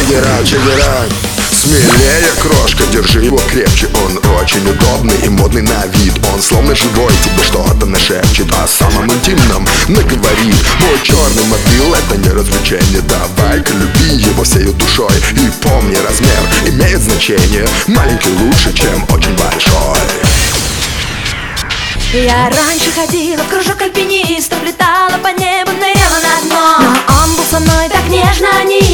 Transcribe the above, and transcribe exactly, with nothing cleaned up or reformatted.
Чегеран, Чегеран. Смелее, крошка, держи его крепче. Он очень удобный и модный на вид. Он словно живой тебе что-то нашепчет о самом интимном наговорит. Мой черный мобил — это не развлечение. Давай-ка люби его всею душой. И помни, размер имеет значение. Маленький лучше, чем очень большой. Я раньше ходила в кружок альпинистов, летала по небу, ныряла на дно. Но он был со мной так нежно, не